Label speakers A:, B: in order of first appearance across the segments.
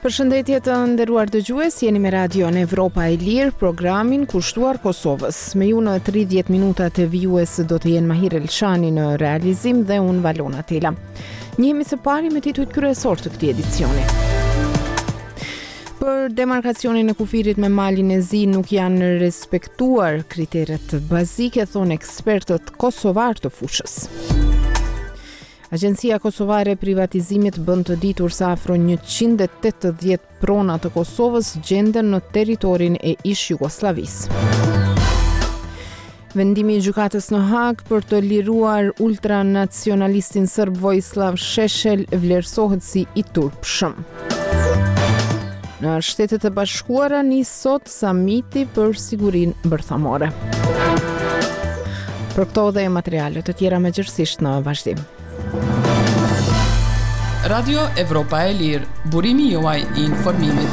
A: Përshëndetje të nderuar dëgjues, jeni me radion Evropa e Lirë, programin kushtuar Kosovës. Me ju në 30 minuta të vijues do të jenë Mahir Elshani në realizim dhe unë Valona Tela. Njihemi së pari me titujt kryesor të këtij edicioni. Për demarkacionin e kufirit me malin e zi nuk janë respektuar kriteret bazike, thonë ekspertët kosovar të fushës. Agjencia Kosovare e Privatizimit bën të ditur se afro 180 prona të Kosovës gjenden në territorin e ish Jugosllavisë. Vendimi i gjykatës në Hag për të liruar ultranacionalistin serb Vojislav Šešelj vlerësohet si i turpshëm. Në Shtetet e Bashkuara nis sot samiti për sigurinë bërthamore. Për këto dhe materiale të tjera mëgjërësisht në vazhdim.
B: Radio Evropa e Lirë, burimi juaj i informimit.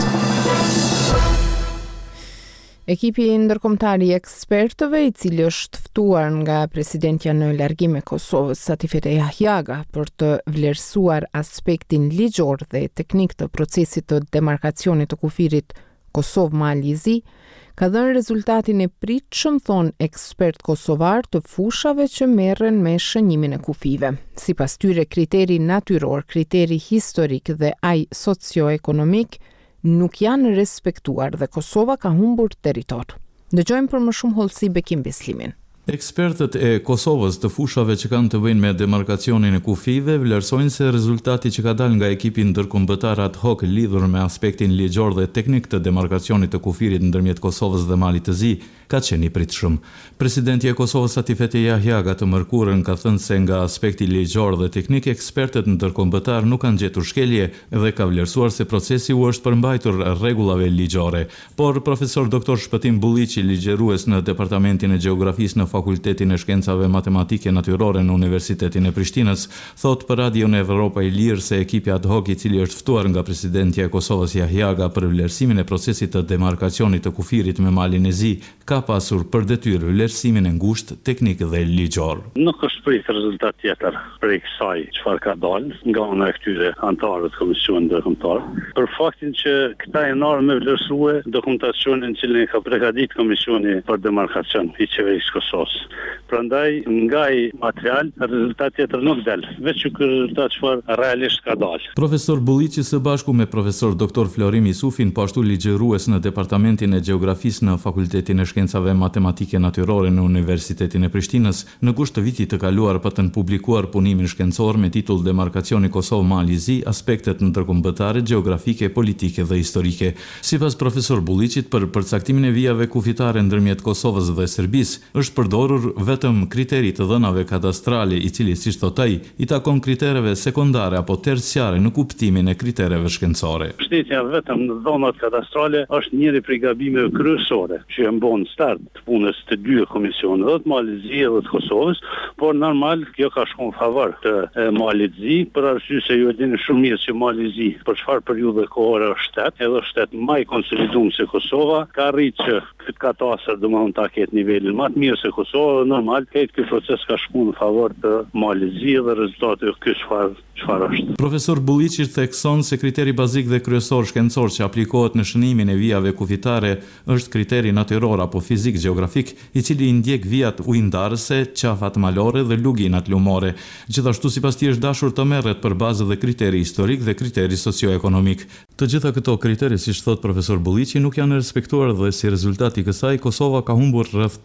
A: Ekipi ndërkombëtar i ekspertëve, i cili është ftuar nga presidentja në largim e Kosovës, Satifete Jahjaga, për të vlerësuar aspektin ligjor dhe teknik të procesit të demarkacionit të kufirit Kosovë-Mali i Zi, ka dhënë rezultatin e pritshëm, thonë ekspert kosovar, të fushave që merren me shënimin e kufive. Sipas tyre, kriteri natyror, kriteri historik dhe ai socioekonomik nuk janë respektuar dhe Kosova ka humbur territor. Dëgjojmë për më shumë hollësi Bekim Beslimin.
C: Ekspertët e Kosovës të fushave që kanë të bëjnë me demarkacionin e kufive vlerësojnë se rezultati që ka dalë nga ekipi ndërkombëtar ad hoc lidhur me aspektin ligjor dhe teknik të demarkacionit të kufirit ndërmjet Kosovës dhe Malit të Zi ka qenë i pritshëm. Presidenti e Kosovës Satifete Jahjaga të mërkurën ka thënë se nga aspekti ligjor dhe teknik ekspertët ndërkombëtar nuk kanë gjetur shkelje dhe ka vlerësuar se procesi u është përmbajtur rregullave ligjore. Por profesor doktor Shpëtim Bulliqi, ligjërues në Departamentin e Gjeografisë në Fakultetin e Shkencave Matematike Natyrore në Universitetin e Prishtinës, thot për Radion Evropa e Lirë se ekipi ad hoc i cili është ftuar nga presidentja e Kosovës Jahjaga për vlerësimin e procesit të demarkacionit të kufirit me Malin e Zi ka pasur për detyrë vlerësimin e ngushtë, teknik dhe ligjor.
D: Nuk është prit rezultat tjetër prej kësaj çfarë ka dalë nga ana e këtyre anëtarëve të Komisionit Ndërkombëtar, për faktin që këta janë ardhur me vlerësue dokumentacionin që ka përgatitur Komisioni për demarkacion i qeverisë Kosovës. Prandaj nga ai material rezultati tjetër nuk del, veç ky rezultat çfarë realisht ka dalë.
C: Profesor Bulliqi së bashku me profesor doktor Florim Isufin, po ashtu ligjërues në Departamentin e Gjeografisë në Fakultetin e Shkencave Matematike Natyrore në Universitetin e Prishtinës, në gusht të vitit të kaluar patën publikuar punimin shkencor me titull Demarkacioni Kosovë-Mali i Zi, aspektet ndërkombëtare, gjeografike, politike dhe historike. Sipas profesor Bulliqit, për përcaktimin e vijave kufitare ndërmjet Kosovës dhe Serbisë, është përdorur vetëm kriteri të dhënave kadastrale, i cili, siç thot ai, i takon kritereve sekondare apo terciare në kuptimin e kritereve shkencore.
D: Mbështetja vetëm në dhënat kadastrale është njëri prej gabimeve kryesore që e bën start të punës të dy komisioneve, dhe të Malit të Zi dhe të Kosovës, por normal kjo ka shkuar në favor të Malit të Zi, për arsye se ju e dini shumë mirë që Mali i Zi për çfarë periudhe kohore është shtet, edhe shtet më i konsoliduar se Kosova, ka arritur që këtë katasër domethënë ta ketë nivelin më të mirë se Kosova, normal ky proces ka shkuar në favor të Malit të Zi dhe rezultati ky çfarë është.
C: Profesor Bulliqi thekson se kriteri bazik dhe kryesor shkencor që aplikohet në shënimin e vijave kufitare është kriteri natyror apo fizik gjeografik, i cili i ndjek vijat ujndarëse, qafat malore dhe luginat lumore. Gjithashtu sipas tij është dashur të merret për bazë dhe kriteri historik dhe kriteri socioekonomik. Të gjitha këto kriteri, siç thot profesor Bulliqi, nuk janë respektuar dhe si rezultat i kësaj Kosova ka humbur rreth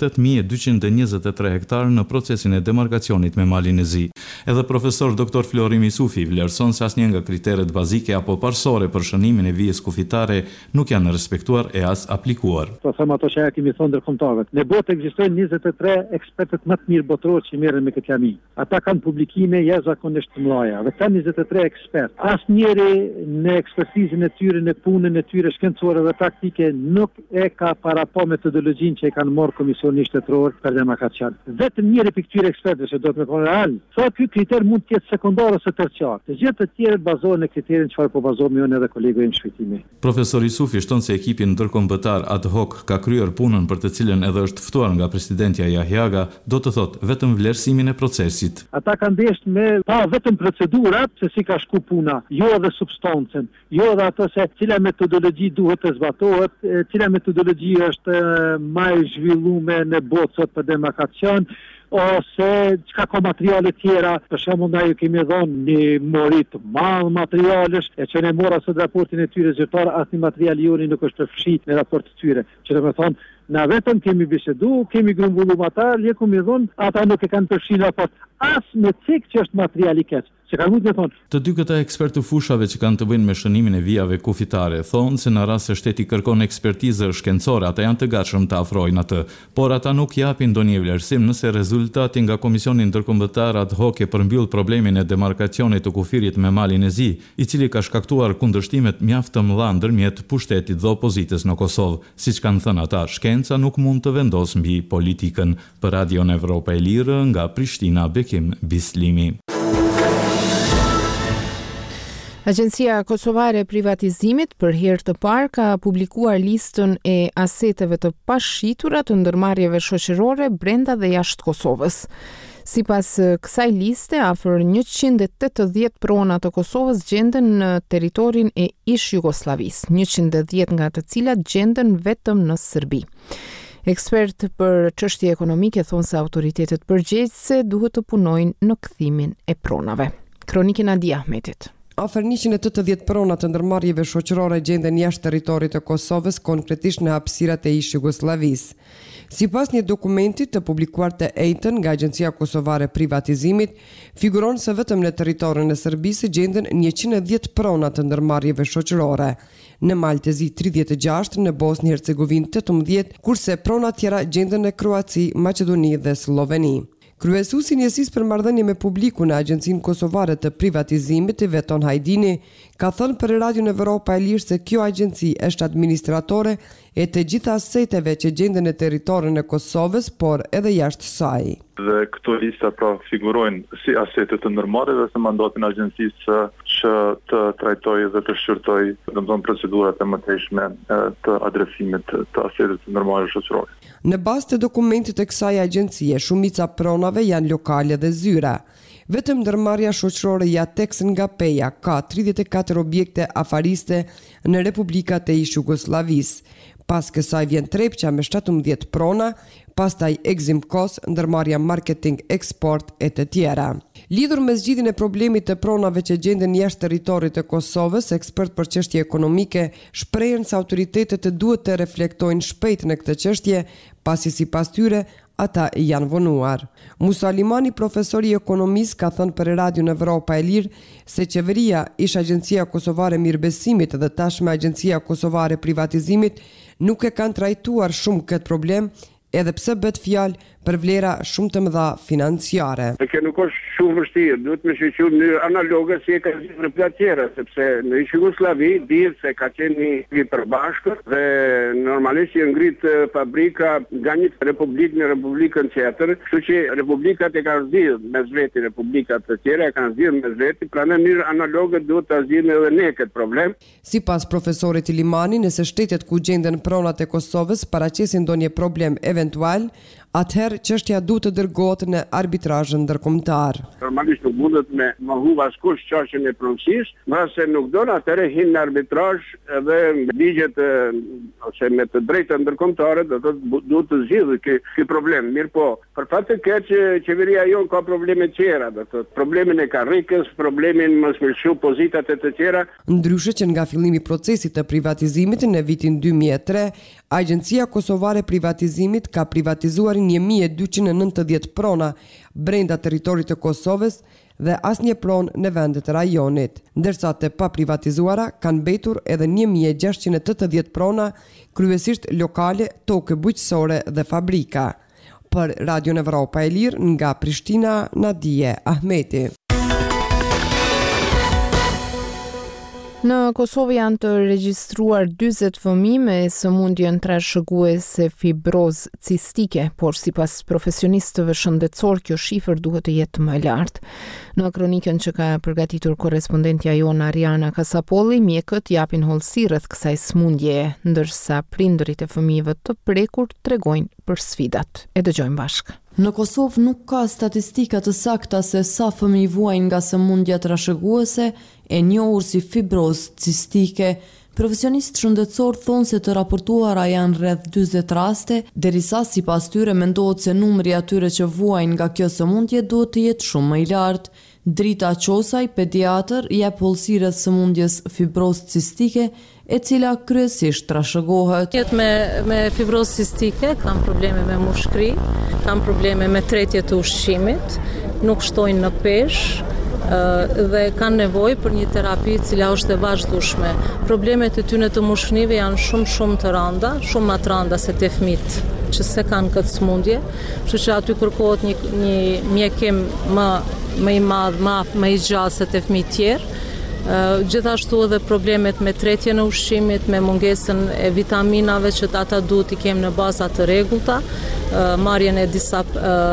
C: 8223 hektarë në procesin e demarkacionit me Malin e Zi. Edhe profesor doktor Florim Isufi vlerëson se asnjë nga kriteret bazike apo parsore për shënimin e vijës kufitare nuk janë respektuar e as aplikuar.
E: Po them ato që ja kemi thonë ndërkombëtarët. Në botë ekzistojnë 23 ekspertët më të mirë botëror që merren me këtë lami. Ata kanë publikime jashtëzakonisht të mëdha. Dhe këta 23 ekspertë, asnjëri në ekspertizën e tyre, në punën e tyre shkencore dhe praktike nuk e ka parapo metodologjinë që e kanë marrë Komisioni Shtetëror për demarkacion. Vetëm njëri pikë këtyre ekspertëve që do të më thonë real, thotë ky kriter mund të jetë sekondar ose terciar. Të gjithë të tjerët bazohen në kriterin çfarë po bazohemi unë edhe kolegëve në shpejtimi.
C: Profesor Isufi shton se ekipi ndërkombëtar ad hoc ka kryer punën për për të cilën edhe është ftuar nga presidentja Yahyaga, do të thotë vetëm vlerësimin e procesit.
E: Ata kanë ndeshur me pa vetëm procedurat se si ka shku puna, jo edhe substancën, jo edhe ato se cila metodologji duhet të zbatohet, cila metodologji është më e zhvilluar në botë për demarkacion, ose çka ka materiale tjera, për shembull ne kemi dhënë një mori të madh materialesh, e që ne mora sot raportin e tyre zyrtar, asnjë material joni nuk është përfshit në raport të tyre. Që do të thonë, na vetëm kemi bisedu, kemi grumbulluar ata, leku mi dhon, ata nuk e kanë përfshirë raport as me cik që është material i keq.
C: Të dy këta ekspertë të fushave që kanë të bëjnë me shënimin e vijave kufitare thonë se në rast se shteti kërkon ekspertizë shkencore, ata janë të gatshëm të afrojnë atë, por ata nuk japin ndonjë vlerësim nëse rezultati nga Komisioni Ndërkombëtar ad hoc e përmbyll problemin e demarkacionit të kufirit me Malin e Zi, i cili ka shkaktuar kundërshtimet mjaft të mëdha ndërmjet pushtetit dhe opozitës në Kosovë. Siç kanë thënë ata, shkenca nuk mund të vendosë mbi politikën. Për Radion Evropa e Lirë, nga Prishtina, Bekim Bislimi.
A: Agjencia Kosovare e Privatizimit për herë të parë ka publikuar listën e aseteve të pashshitura të ndërmarrjeve shoqërore brenda dhe jashtë Kosovës. Sipas kësaj liste, afër 180 prona të Kosovës gjenden në territorin e ish Jugosllavisë, 110 nga të cilat gjenden vetëm në Serbi. Ekspert për çështje ekonomike thonë se autoritetet përgjegjëse duhet të punojnë në kthimin e pronave. Kronikë Nadia Ahmetit.
F: Afër 180 prona të ndërmarrjeve shoqërore gjenden jashtë territorit të Kosovës, konkretisht në hapësirat e ish Jugosllavisë. Sipas një dokumenti të publikuar te Ejtën nga Agjencia Kosovare e Privatizimit, figuron se vetëm në territorin e Serbisë gjenden 110 prona të ndërmarrjeve shoqërore. Në Maltezi 36, në Bosnjë Hercegovinë 18, kurse prona tjera gjenden në Kroaci, Maqedoni dhe Sloveni. Kryesuesi i njësisë për marrëdhënie me publikun në Agjencinë Kosovare të Privatizimit, Veton Hajdini, ka thënë për Radion Evropa e Lirë se kjo agjenci është administratore e të gjitha aseteve që gjenden në territorin e Kosovës, por edhe jashtë saj.
G: Dhe këto lista pra figurojnë si asete të ndërmarrjeve se mandatin e agjencisë që të trajtojë dhe të shqyrtojë domethënë procedurat e mëtejshme të adresimit të aseteve të ndërmarrjeve shoqërore.
F: Në bazë të dokumentit të kësaj agjencie, shumica pronave janë lokale dhe zyra. Vetëm ndërmarrja shoqërore Jatex nga Peja ka 34 objekte afariste në Republikat e ish Jugosllavisë. Pas kësaj vjen Trepqa me 17 prona, pastaj Eximkos, ndërmarrja Marketing Export e të tjera. Lidhur me zgjidhjen e problemit të pronave që gjenden jashtë territorit të Kosovës, ekspert për çështje ekonomike shprehen se autoritetet duhet të reflektojnë shpejt në këtë çështje, pasi sipas tyre ata janë vonuar. Musa Limani, profesor i ekonomisë, ka thënë për Radion Evropa e Lirë se qeveria, ish Agjencia Kosovare e Mirëbesimit dhe tashmë Agjencia Kosovare e Privatizimit nuk e kanë trajtuar shumë këtë problem, edhe pse bëhet fjalë për vlera shumë të mëdha financiare.
H: Kjo nuk është shumë vështirë, duhet me shoqëru në analoge si e ka gjithë në tjera, sepse në Jugosllavi dihet se ka qenë një përbashkët dhe normalisht janë ngrit fabrika nga një republikë në republikën tjetër, kështu që republikat e kanë zgjidhur mes veti, republikat të tjera e kanë zgjidhur mes veti, pra në mënyrë analoge duhet ta zgjidhim edhe ne këtë problem.
F: Sipas profesorit Limani, nëse shtetet ku gjenden pronat e Kosovës paraqesin ndonjë problem eventual, atëherë çështja duhet të dërgohet në arbitrazhin ndërkombëtar.
H: Normalisht nuk mundet me mohu askush çështjen e pronësisë, nëse nuk don atëherë hin në arbitrazh dhe ligjet ose me të drejta ndërkombëtare duhet të zgjidhë ky problem. Mirë po, për fat të keq qeveria jon ka probleme të tjera, do të problemin e karrikës, problemin mos me shu pozitat e të tjera.
F: Ndryshe që nga fillimi i procesit të privatizimit në vitin 2003, Agjencia Kosovare e Privatizimit ka privatizuar 1290 prona brenda territorit të Kosovës dhe asnjë pronë në vendet e rajonit, ndërsa të paprivatizuara kanë mbetur edhe 1680 prona, kryesisht lokale, tokë bujqësore dhe fabrika. Për Radion Evropa e Lirë, nga Prishtina, Nadia Ahmeti.
A: Në Kosovë janë të regjistruar 40 fëmijë me sëmundjen trashëguese fibroz cistike, por sipas profesionistëve shëndetësor kjo shifër duhet të jetë më e lartë. Në kronikën që ka përgatitur korrespondentja jon Ariana Kasapolli, mjekët japin hollësi rreth kësaj sëmundjeje, ndërsa prindërit e fëmijëve të prekur tregojnë për sfidat. E dëgjojmë bashkë.
I: Në Kosovë nuk ka statistika të sakta se sa fëmijë vuajnë nga sëmundja trashëguese e njohur si fibroz cistike. Profesionistë shëndetësor thonë se të raportuara janë rreth 40 raste, derisa sipas tyre mendohet se numri atyre që vuajnë nga kjo sëmundje duhet të jetë shumë më i lartë. Drita Qosaj, pediatër, jep hollësi rreth sëmundjes fibroz cistike, e cila kryesisht trashëgohet.
J: Me fibroz cistike kam probleme me mushkri, kam probleme me tretje të ushqimit, nuk shtojnë në peshë, dhe kanë nevojë për një terapi e cila është e vazhdueshme. Problemet e tyre të mushknive janë shumë të rënda, shumë më të rënda se te fëmijët që se kanë këtë sëmundje, kështu që aty kërkohet një mjekim më i madh, më i gjatë se te fëmijët tjerë. Gjithashtu edhe problemet me tretjen e ushqimit, me mungesën e vitaminave që ata duhet i kemë në baza të rregullta, marrjen e disa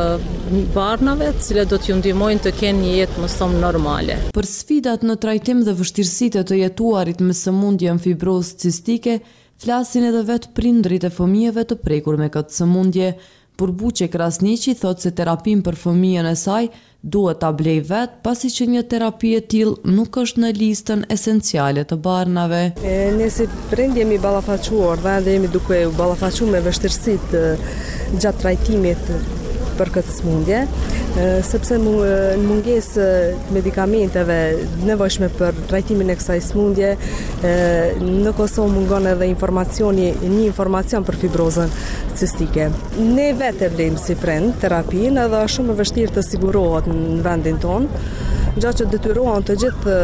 J: barnave, të cilat do t'ju ndihmojnë të kenë një jetë më shumë normale.
I: Për sfidat në trajtim dhe vështirësitë të jetuarit me sëmundjen fibroz cistike, flasin edhe vetë prindërit e fëmijëve të prekur me këtë sëmundje. Burbuqe Krasniqi thot se terapin për fëmijën e saj duhet ta blej vetë, pasi që një terapi e tillë nuk është në listën esenciale të barnave.
K: Ne si prind jemi ballafaquar dhe jemi duke u ballafaquar me vështirësitë gjatë trajtimit për këtë sëmundje, sepse në mungesë medikamenteve nevojshme për trajtimin e kësaj sëmundje, në Kosovë mungon edhe një informacion për fibrozën cistike. Ne vetë vlejmë si prind terapinë, edhe është shumë e vështirë të sigurohet në vendin tonë, gjatë që detyrohen të gjithë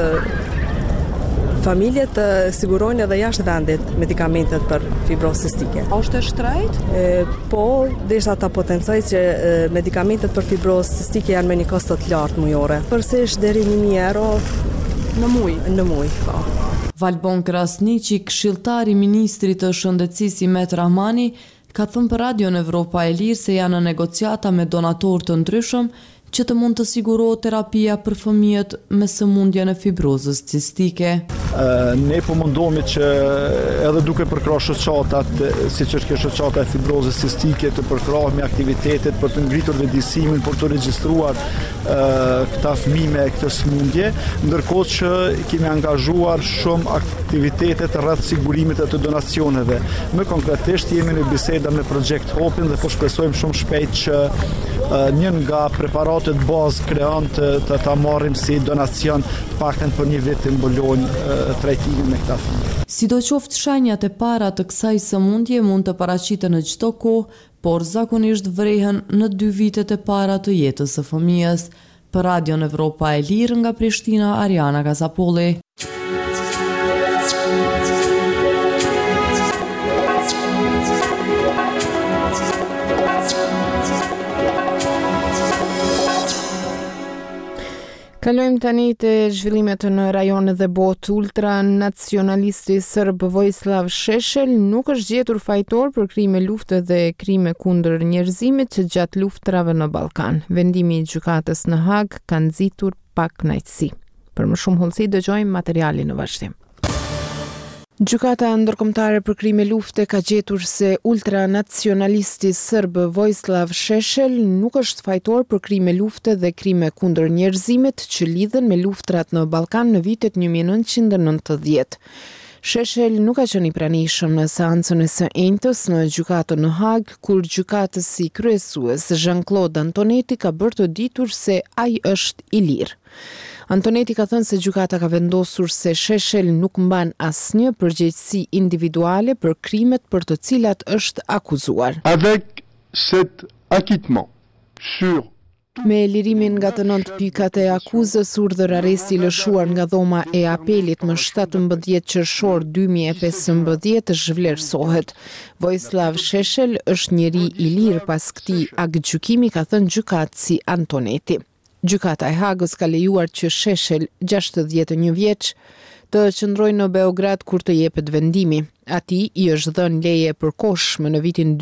K: familjet të sigurojnë edhe jashtë vendit medikamentet për fibrozë cistike.
I: A është e shtrejtë?
K: Po, desha ta potencoj që medikamentet për fibrozë cistike janë me një kosto të lartë mujore. Përsesh deri 1.000 euro
I: në muj.
K: Në muj, po.
I: Valbon Krasniqi, këshilltari ministrit të shëndetësisë Imet Rahmani, ka thënë për Radion Evropa e Lirë se janë në negociata me donatorë të ndryshëm që të mund të sigurohet terapia për fëmijët me sëmundjen e fibrozës cistike.
L: Ne po mundohemi që edhe duke përkrahur shoqatat, siç është kjo shoqata e fibrozës cistike, të përkrahemi aktivitetet për të ngritur vetëdijsimin, për të regjistruar këta fëmijë me këtë sëmundje, ndërkohë që kemi angazhuar shumë aktivitete rreth sigurimit të donacioneve. Më konkretisht jemi në biseda me Project Hopin dhe po shpresojmë shumë shpejt që një nga preparatet bazë kreon të ta marrim si donacion paktën për një vit të mbulojnë trajtimin me këta fëmijë.
I: Sidoqoftë shenjat e para të kësaj sëmundje mund të paraqiten në çdo kohë, por zakonisht vrehen në 2 vitet e para të jetës së fëmijës. Për Radion Evropa e Lirë nga Prishtina, Ariana Kasapolli.
A: Kalojmë tani te zhvillimet në rajonet dhe botë. Ultranacionalisti serb Vojislav Šešelj nuk është gjetur fajtor për krime lufte dhe krime kundër njerëzimit gjatë luftrave në Ballkan. Vendimi i gjykatës në Hag ka nxitur pa kënaqësi. Për më shumë hollësi dëgjojmë materialin në vazhdim. Gjykata ndërkombëtare për krime lufte ka gjetur se ultranacionalisti serb Vojislav Šešelj nuk është fajtor për krime lufte dhe krime kundër njerëzimit që lidhen me luftrat në Ballkan në vitet 1990. Šešelj nuk ka qenë i pranishëm në seancën e së enjtës në gjykatën në Hag, kur gjykatësi kryesues Jean-Claude Antonetti ka bërë të ditur se ai është i lirë. Antonetti ka thënë se gjykata ka vendosur se Šešelj nuk mban asnjë përgjegjësi individuale për krimet për të cilat është akuzuar.
M: Avec cet acquittement sur
A: Me lirimin nga të 9 pikat e akuzës, urdhër arresti lëshuar nga dhoma e apelit më 17 qershor 2015 zhvlerësohet. Vojislav Šešelj është njeri i lirë pas këtij aktgjykimi, ka thënë gjykatësi Antonetti. Gjykata e Hagës ka lejuar që Šešelj, 61 vjeç, të qëndrojnë në Beograd kur të jepet vendimi. Atij i është dhënë leje përkohshme në vitin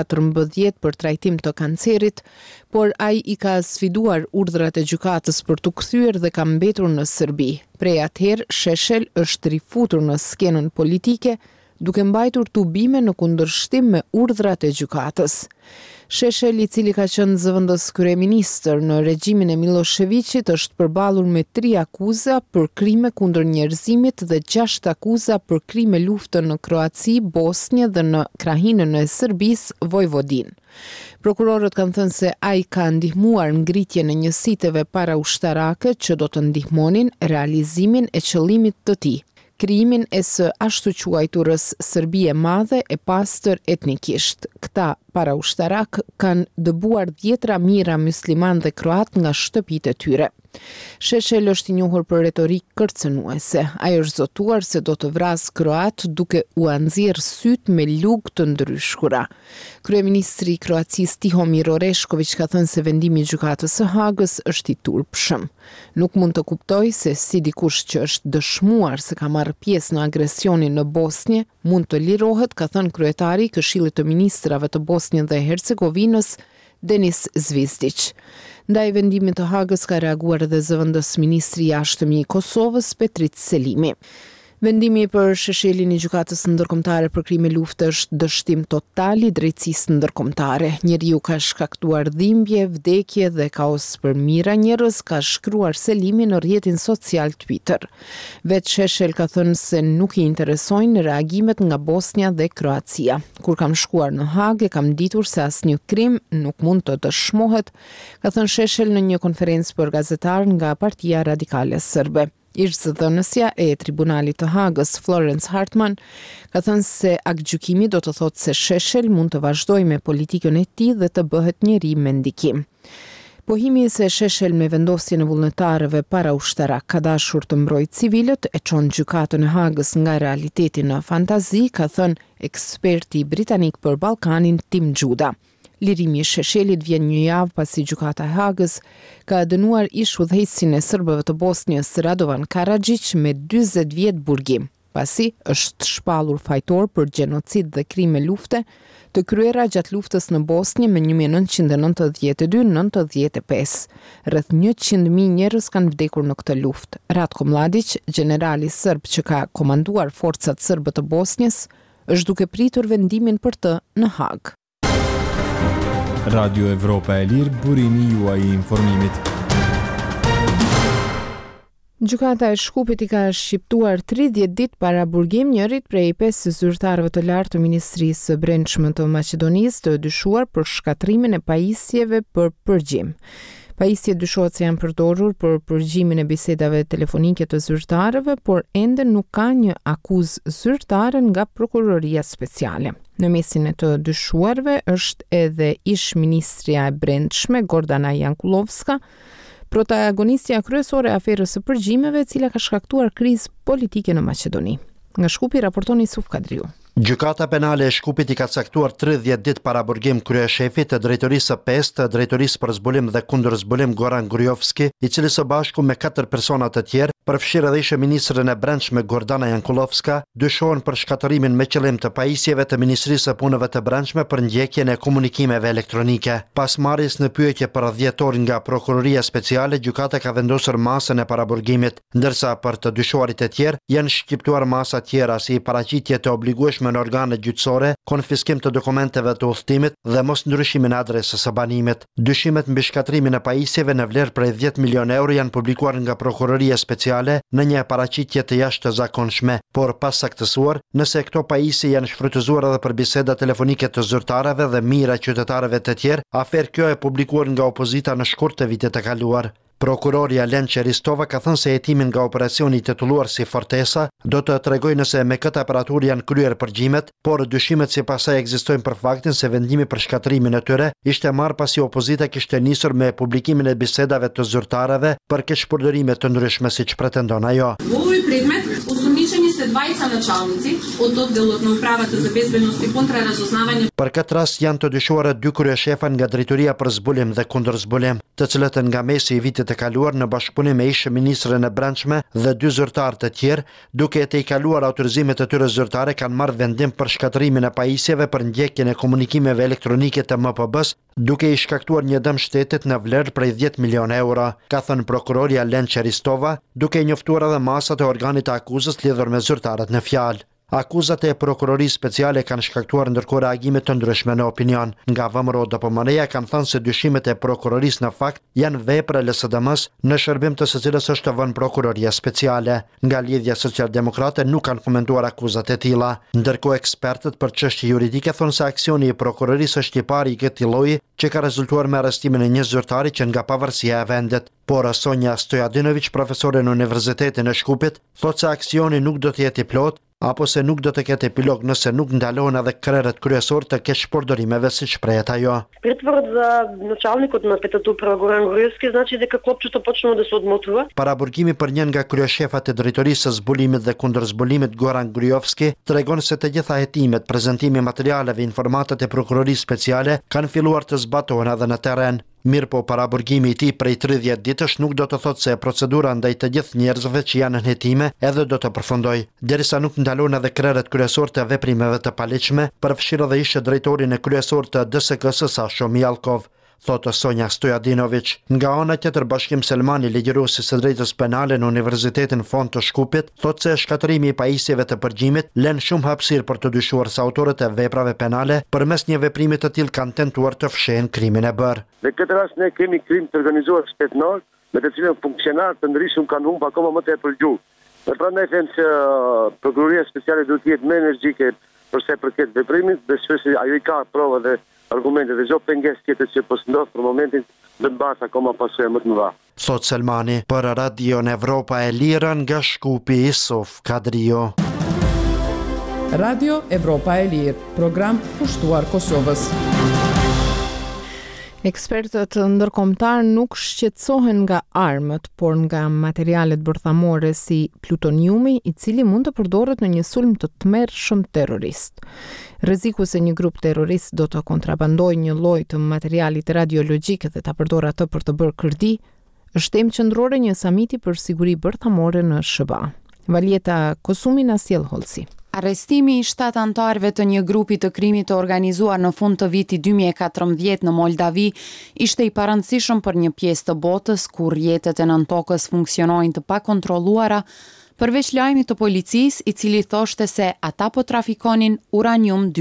A: 2014 për trajtim të kancerit, por ai i ka sfiduar urdhrat e gjykatës për t'u kthyer dhe ka mbetur në Serbi. Prej atëherë, Sheshel është rifutur në skenën politike, duke mbajtur tubime në kundërshtim me urdhrat e gjykatës. Sheshel, i cili ka qenë zëvendës kryeministër në regjimin e Miloševićit, është përballur me 3 akuza për krime kundër njerëzimit dhe 6 akuza për krime lufte në Kroaci, Bosnjë dhe në krahinën e Serbisë, Vojvodin. Prokurorët kanë thënë se ai ka ndihmuar ngritjen e njësiteve paraushtarake që do të ndihmonin realizimin e qëllimit të tij. Krijimin e së ashtu quajturës Serbi e madhe e pastër etnikisht. Këta paraushtarak kanë dëbuar 10 mijëra musliman dhe kroat nga shtëpitë e tyre. Sheshel është i njohur për retorikë kërcënuese. Ai është zotuar se do të vrasë kroat duke u anxhir syt me lugë të ndryshkura. Kryeministri i Kroacisë Tihomir Oreshković ka thënë se vendimi i gjykatës së Hagës është i turpshëm. Nuk mund të kuptoj se si dikush që është dëshmuar se ka marrë pjesë në agresionin në Bosnjë mund të lirohet, ka thënë kryetari i Këshillit të Ministrave të Bosnjës dhe Hercegovinës, Denis Zvizdić. Ndaj vendimit të Hagës ka reaguar edhe zëvendës ministri i jashtëm i Kosovës, Petrit Selimi. Vendimi për Sheshelin i gjykatës ndërkombëtare për krime lufte është dështim total i drejtësisë ndërkombëtare. Njeriu ka shkaktuar dhimbje, vdekje dhe kaos për mijëra njerëz, ka shkruar Selimi në rrjetin social Twitter. Vetë Sheshel ka thënë se nuk i interesojnë reagimet nga Bosnja dhe Kroacia. Kur kam shkuar në Hagë, kam ditur se asnjë krim nuk mund të dëshmohet, ka thënë Sheshel në një konferencë për gazetarë nga Partia Radikale Serbe. Ish-zëdhënësja e Tribunalit të Hagës, Florence Hartman, ka thënë se aktgjykimi do të thotë se Sheshel mund të vazhdojë me politikën e tij dhe të bëhet njeri me ndikim. Pohimi se Sheshel me vendosjen e vullnetarëve paraushtarak ka dashur të mbrojë civilët e çon gjykatën e Hagës nga realiteti në fantazi, ka thënë eksperti britanik për Ballkanin Tim Gjuda. Lirimi i Sheshelit vjen një javë pasi gjykata e Hagës ka dënuar ish-udhëheqësin e serbëve të Bosnjës Radovan Karadžić me 40 vjet burgim, pasi është shpallur fajtor për gjenocid dhe krime lufte të kryera gjatë luftës në Bosnjë me 1992-95. Rreth 100.000 njerëz kanë vdekur në këtë luftë. Ratko Mladić, generali serb që ka komanduar forcat serbe të Bosnjës, është duke pritur vendimin për të në Hagë.
N: Radio Evropa e Lirë, burimi juaj i informimit.
A: Gjykata e Shkupit i ka shqiptuar 30 ditë para burgim njërit prej 5 zyrtarëve të lartë të Ministrisë së Brendshme të Maqedonisë të dyshuar për shkatrimin e pajisjeve për përgjim. Pajisjet dyshohet se janë përdorur për përgjimin e bisedave telefonike të zyrtarëve, por ende nuk ka një akuzë zyrtare nga Prokuroria Speciale. Në mesin e të dyshuarve është edhe ish-ministria e Brendshme, Gordana Jankulovska, protagonistja kryesore e aferës së përgjimeve, e cila ka shkaktuar krizë politike në Maqedoni. Nga Shkupi raporton Isuf Kadriu.
O: Gjykata penale e Shkupit i ka caktuar 30 ditë para burgim kryeshefit të drejtorisë së 5 të drejtorisë për zbulim dhe kundër zbulim Goran Grujovski, i cili së bashku me 4 persona të tjerë, përfshirë edhe ishte ministrën e Brendshme Gordana Jankulovska, dyshohen për shkatërimin me qëllim të pajisjeve të Ministrisë së Punëve të Brendshme për ndjekjen e komunikimeve elektronike. Pas marrjes në pyetje për 10 orë nga Prokuroria Speciale, gjykata ka vendosur masën e paraburgimit, ndërsa për të dyshuarit e tjerë janë shqiptuar masa tjera si paraqitje të obligueshme në organe gjyqësore, konfiskim të dokumenteve të udhëtimit dhe mos ndryshimin e adresës së banimit. Dyshimet mbi shkatrimin e pajisjeve në vlerë prej 10 milion euro janë publikuar nga Prokuroria Speciale në një paraqitje të jashtëzakonshme, por pas saktësuar nëse këto pajisje janë shfrytëzuar edhe për biseda telefonike të zyrtarëve dhe mijëra qytetarëve të tjerë, aferë kjo e publikuar nga opozita në shkurt të vitit të kaluar. Prokuroria Lenqe Ristova ka thënë se hetimin nga operacioni i titulluar si Fortesa do të tregojë nëse me këtë aparatur janë kryer përgjimet, por dyshimet sipas saj ekzistojnë për faktin se vendimi për shkatrimin e tyre ishte marrë pasi opozita kishte nisur me publikimin e bisedave të zyrtarëve për keqpërdorime të ndryshme siç pretendon ajo.
P: се двајца началници од одделот на управата за безбедност и контраразузнавање.
O: Për këtë rast janë të dyshuara 2 kryeshefa nga Drejtoria për zbulim dhe kundërzbulim, të cilët nga mesi i vitit të kaluar në bashkëpunim me ish ministren e brendshme dhe 2 zyrtarë të tjerë, duke e tejkaluar autorizimet e tyre zyrtare, kanë marrë vendim për shkatërimin e pajisjeve për ndjekjen e komunikimeve elektronike të MPB-s, duke i shkaktuar një dëm shtetit në vlerë prej 10 milion euro, ka thënë prokurori Alen Qeristova, duke njoftuar edhe masat e organit të akuzës lidhur me zyrtarët në fjalë. Akuzat e prokurorisë speciale kanë shkaktuar ndërkohë reagime të ndryshme në opinion. Nga VMRO DPMN-ja kanë thënë se dyshimet e prokurorisë në fakt janë vepra e LSDM-s në shërbim të së cilës është vënë prokuroria speciale. Nga Lidhja Socialdemokrate nuk kanë komentuar akuzat e tilla. Ndërkohë ekspertët për çështje juridike thonë se aksioni i prokurorisë është i pari i këtij lloji që ka rezultuar me arrestimin e një zyrtari që nga pavarësia e vendit. Por Sonja Stojadinović, profesore në Universitetin e Shkupit, thotë se aksioni nuk do të jetë i plot, apo se nuk do të ketë epilog nëse nuk ndalohen edhe krerët kryesor të keqpërdorimeve si shprehet ajo.
Q: Притворот за началникот на петата управа Горан Груевски значи дека копчето почнува да се одмотува.
O: Paraburgimi për një nga kryeshefat e drejtorisë së zbulimit dhe kundërzbulimit Goran Gruevski tregon se të gjitha hetimet, prezantimi i materialeve, informatat e prokurorisë speciale kanë filluar të zbatohen edhe në terren. Mirë po paraburgimi i tij prej 30 ditësh nuk do të thotë se procedura ndaj të gjithë njerëzve që janë në hetime edhe do të përfundoj. Derisa nuk ndalohen edhe krerët kryesor të veprimeve të paligjshme, përfshirë edhe ishte drejtorin e kryesor të DSK-s Sasho Mjalkov, thotë Sonja Stojadinović. Nga ana tjetër, Bashkim Selmani, ligjëruesi së drejtës penale në Universitetin Fond të Shkupit, thotë se shkatërimi i pajisjeve të përgjimit lën shumë hapësirë për të dyshuar se autorët e veprave penale përmes një veprimi të tillë kanë tentuar të fshehin krimin e bërë.
R: Në këtë rast ne kemi krim të organizuar shtetëror, me të cilën funksionar të ndryshëm kanë humbur akoma më tepër gjuhë. Prandaj them se prokuroria speciale duhet të jetë më energjike për sa i përket veprimit, dhe shpesh ajo i ka prova dhe argumente dhe çdo pengesë tjetër që po ndodh për momentin do të mbas akoma pasojë më të mëdha.
O: Thot Selmani, për Radio Evropa e Lirë nga Shkupi, Isuf Kadrio.
B: Radio Evropa e Lirë, program pushtuar Kosovës.
A: Ekspertët ndërkombëtar nuk shqetësohen nga armët, por nga materialet bërthamore si plutoniumi, i cili mund të përdoret në një sulm të tmerrshëm terrorist. Rreziku se një grup terrorist do të kontrabandojë një lloj të materialit radiologjik dhe ta përdorë atë për të bërë kërdi, është temë qendrore një samiti për siguri bërthamore në SBA. Valjeta Kosumi na sjell hollësi.
S: Arrestimi i 7 anëtarëve të një grupi të krimit të organizuar në fund të vitit 2014 në Moldavi ishte i parëndësishëm për një pjesë të botës kur rrjetet e nën tokës funksionojnë të pakontrolluara, përveç lajmit të policisë i cili thoshte se ata po trafikonin uranium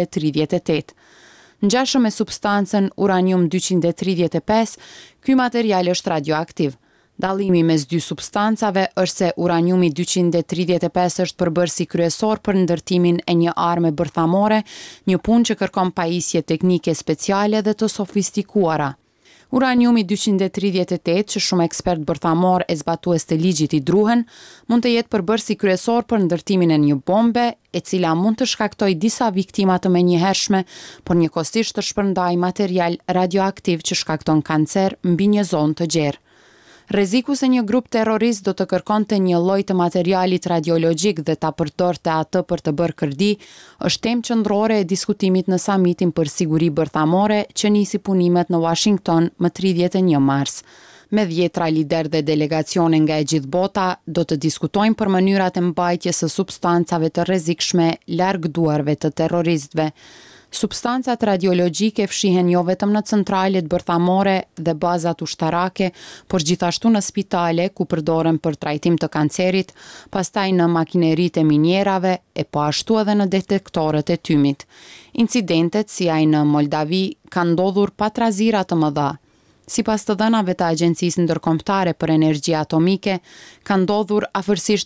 S: 238. Ngjashëm me substancën uranium 235, ky material është radioaktiv. Dallimi mes dy substancave është se uraniumi 235 është përbërësi kryesor për ndërtimin e një arme bërthamore, një punë që kërkon pajisje teknike speciale dhe të sofistikuara. Uraniumi 238, që shumë ekspert bërthamor e zbatues të ligjit i druhen, mund të jetë përbërësi kryesor për ndërtimin e një bombe, e cila mund të shkaktoj disa viktima të menjëhershme, por njëkohësisht të shpërndaj material radioaktiv që shkakton kancer mbi një zonë të gjerë. Rreziku se një grup terrorist do të kërkonte një lloj të materialit radiologjik dhe ta përdorte atë për të bërë kërdi, është temë qendrore e diskutimit në samitin për siguri bërthamore që nisi punimet në Washington më 31 mars. Me 10 lider dhe delegacione nga e gjithë bota do të diskutojnë për mënyrat e mbajtjes së substancave të rrezikshme larg duarve të terroristëve. Substancat radiologjike fshihen jo vetëm në centralet bërthamore dhe bazat ushtarake, por gjithashtu në spitale ku përdoren për trajtim të kancerit, pastaj në makineritë e minjerave e po ashtu edhe në detektorët e tymit. Incidentet si ai në Moldavi kanë ndodhur pa trazira të mëdha. Sipas të dhënave të Agjencisë Ndërkombëtare për Energji Atomike, kanë ndodhur afërsisht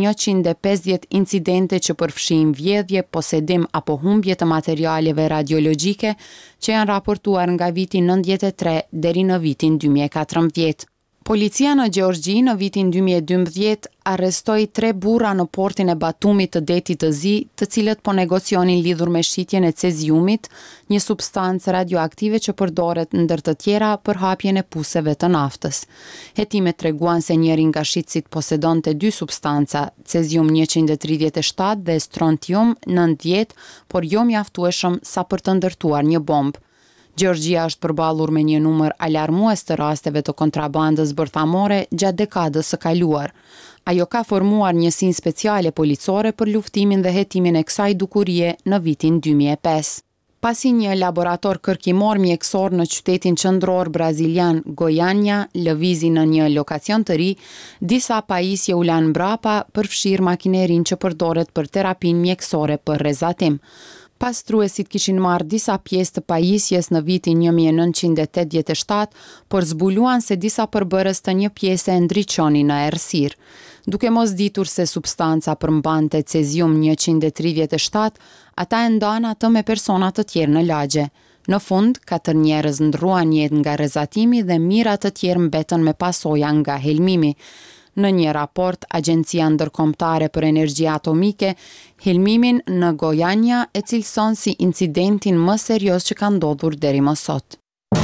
S: 1150 incidente që përfshijnë vjedhje, posedim apo humbje të materialeve radiologjike që janë raportuar nga viti 93 deri në vitin 2014. Policia në Gjeorgji në vitin 2012 arrestoi 3 burra në portin e Batumit të detit të Zi, të cilët po negocionin lidhur me shitjen e ceziumit, një substancë radioaktive që përdoret ndër të tjera për hapjen e puseve të naftës. Hetimet treguan se njëri nga shitësit posedonte 2 substanca, cezium 137 dhe strontium 90, por jo mjaftueshëm sa për të ndërtuar një bombë. Gjeorgjia është përballur me një numër alarmues të rasteve të kontrabandës bërthamore gjatë dekadës së kaluar. Ajo ka formuar njësinë speciale policore për luftimin dhe hetimin e kësaj dukurie në vitin 2005. Pasi një laborator kërkimor mjekësor në qytetin qendror brazilian Goiânia lëvizi në një lokacion të ri, disa pajisje u lanë mbrapa përfshirë makinerinë që përdoret për terapinë mjekësore për rrezatim. Pastruesit kishin marrë disa pjesë të pajisjes në vitin 1987, por zbuluan se disa përbërës të një pjese e ndriçonin në errësirë. Duke mos ditur se substanca përmbante cezium 137, ata e ndanë atë me persona të tjerë në lagje. Në fund, 4 njerëz ndruan jetë nga rrezatimi dhe mijëra të tjerë mbetën me pasoja nga helmimi. Në një raport, Agjencia Ndërkombëtare për Energji Atomike, helmimin në Goiânia e cilëson si incidentin më serioz që ka ndodhur deri më sot.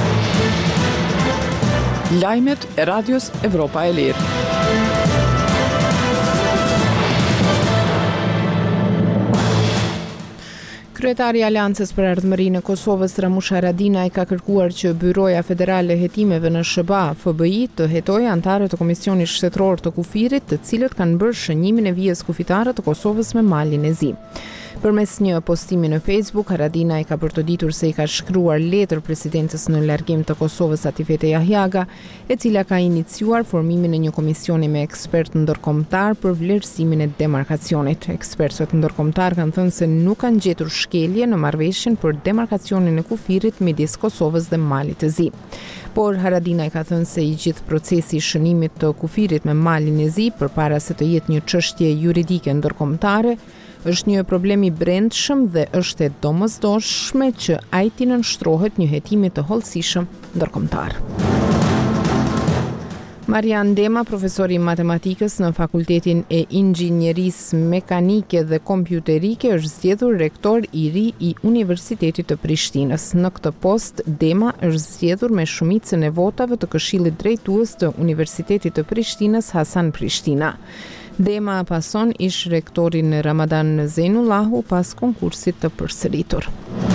B: Lajmet e Radios Evropa e Lirë.
A: Kryetari i Aleancës për Ardhmërinë e Kosovës Ramush Haradinaj ka kërkuar që Byroja Federale e Hetimeve në SBA, FBI, të hetojë anëtarët të Komisionit Shtetëror të Kufirit, të cilët kanë bërë shënimin e vijës kufitare të Kosovës me malin e Zi. Përmes një postimi në Facebook, Haradinaj ka përdoditur se i ka shkruar letër presidentës në largim të Kosovës Satifete Jahjaga, e cila ka iniciuar formimin e një komisioni me ekspert ndërkombëtar për vlerësimin e demarkacionit. Ekspertët ndërkombëtar kanë thënë se nuk kanë gjetur shkelje në marrëveshjen për demarkacionin e kufirit midis Kosovës dhe Malit të Zi. Por Haradinaj ka thënë se i gjithë procesi i shënimit të kufirit me Malin e Zi, përpara se të jetë një çështje juridike ndërkombëtare, është një problem i brendshëm dhe është e domosdoshme që ai të nënshtrohet një hetimi të hollësishëm ndërkombëtar. Marian Dema, profesor i matematikës në Fakultetin e Inxhinierisë Mekanike dhe Kompjuterike, është zgjedhur rektor i ri i Universitetit të Prishtinës. Në këtë post, Dema është zgjedhur me shumicën e votave të Këshillit Drejtues të Universitetit të Prishtinës Hasan Prishtina. Dema pason ish rektorin Ramadan Zenullahu pas konkursit të përsëritur.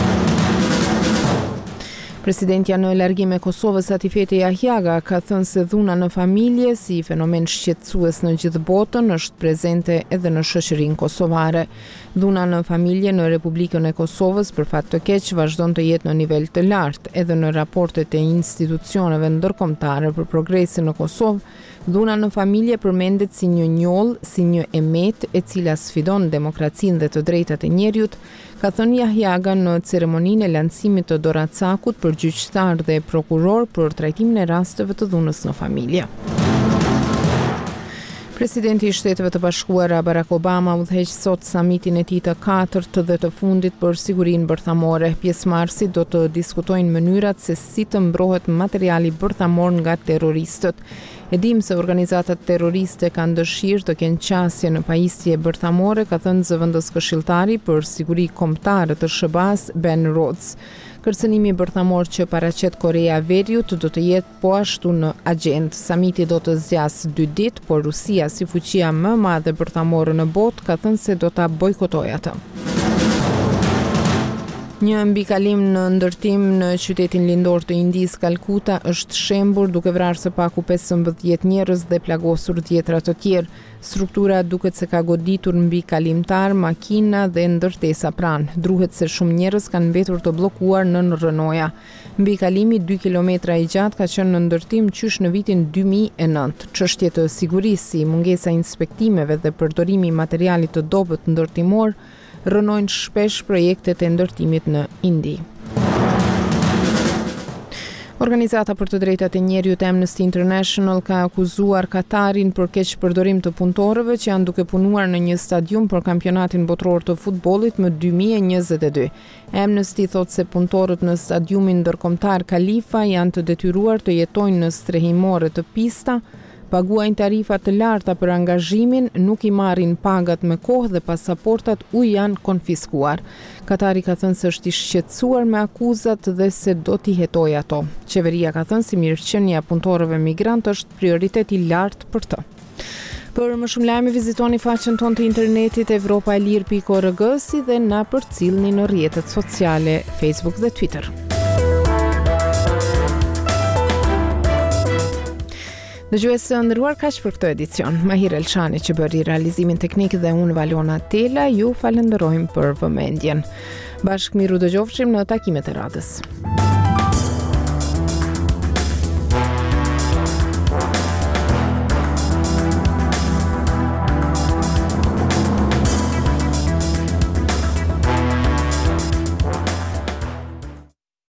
A: Presidentja në largim e Kosovës Satifete Jahjaga ka thënë se dhuna në familje si fenomen shqetësues në gjithë botën është prezente edhe në shoqërinë kosovare. Dhuna në familje në Republikën e Kosovës për fat të keq vazhdon të jetë në nivel të lartë, edhe në raportet e institucioneve ndërkombëtare për progresin në Kosovë. Dhuna në familje përmendet si një njollë, si një emet e cila sfidon demokracinë dhe të drejtat e njerëzit, ka thënë Jahjaga në ceremoninë e lancimit të doracakut për gjyqtar dhe prokuror për trajtimin e rasteve të dhunës në familje. Presidenti i Shteteve të Bashkuara Barack Obama udhëheq sot samitin e tij të 4 dhe të fundit për sigurinë bërthamore. Pjesëmarrësit do të diskutojnë mënyrat se si të mbrohet materiali bërthamor nga terroristët. E dim se organizatat terroriste kanë dëshirë të kenë qasje në pajisje bërthamore, ka thënë zëvendës këshilltari për siguri kombëtare të SBA-s Ben Rhodes. Kërcënimi bërthamor që paraqet Korea Veriut do të jetë po ashtu në agjendë. Samiti do të zgjasë 2 ditë, por Rusia si fuqia më e madhe bërthamore në botë ka thënë se do ta bojkotojë atë. Një mbikalim në ndërtim në qytetin lindor të Indisë, Kalkuta, është shembur duke vrarë së paku 15 njerëz dhe plagosur 10 të tjerë. Struktura duket se ka goditur mbi kalimtar, makina dhe ndërtesa pranë. Druhet se shumë njerëz kanë mbetur të bllokuar nën rrënoja. Mbikalimi 2 kilometra i gjatë ka qenë në ndërtim qysh në vitin 2009. Çështje të sigurisë, si mungesa inspektimeve dhe përdorimi i materialit të dobët ndërtimor rënojnë shpesh projektet e ndërtimit në Indi. Organizata për të drejtat e njerëzit Amnesty International ka akuzuar Katarin për keq përdorim të punëtorëve që janë duke punuar në një stadium për kampionatin botror të futbollit më 2022. Amnesty thotë se punëtorët në stadiumin ndërkombëtar Khalifa janë të detyruar të jetojnë në strehimore të pista paguajnë tarifa të larta për angazhimin, nuk i marrin pagat me kohë dhe pasaportat u janë konfiskuar. Katari ka thënë se është i shqetësuar me akuzat dhe se do t'i hetojë ato. Qeveria ka thënë se mirëqenia punëtorëve migrant është prioritet i lartë për të. Për më shumë lajme vizitoni faqen tonë të internetit evropaelir.org si dhe na përcillni në rrjetet sociale Facebook dhe Twitter. Dëgjues së nderuar, kaq për këtë edicion. Mahir Elshani që bëri realizimin teknik dhe unë Valona Tela ju falenderojmë për vëmendjen. Bashkë miru dëgjofshim në takimet e radhës.